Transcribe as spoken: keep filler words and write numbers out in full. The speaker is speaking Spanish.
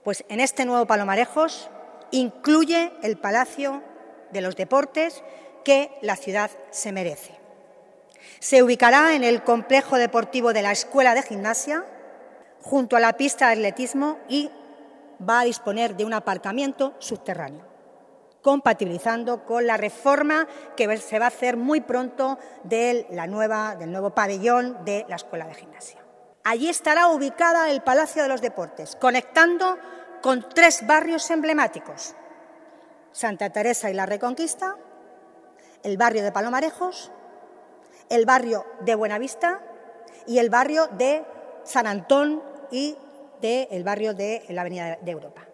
Pues en este nuevo Palomarejos incluye el Palacio de los Deportes que la ciudad se merece. Se ubicará en el complejo deportivo de la Escuela de Gimnasia, junto a la pista de atletismo, y va a disponer de un aparcamiento subterráneo, compatibilizando con la reforma que se va a hacer muy pronto de la nueva, del nuevo pabellón de la Escuela de Gimnasia. Allí estará ubicada el Palacio de los Deportes, conectando con tres barrios emblemáticos: Santa Teresa y la Reconquista, el barrio de Palomarejos, el barrio de Buenavista y el barrio de San Antón y del barrio de la Avenida de Europa.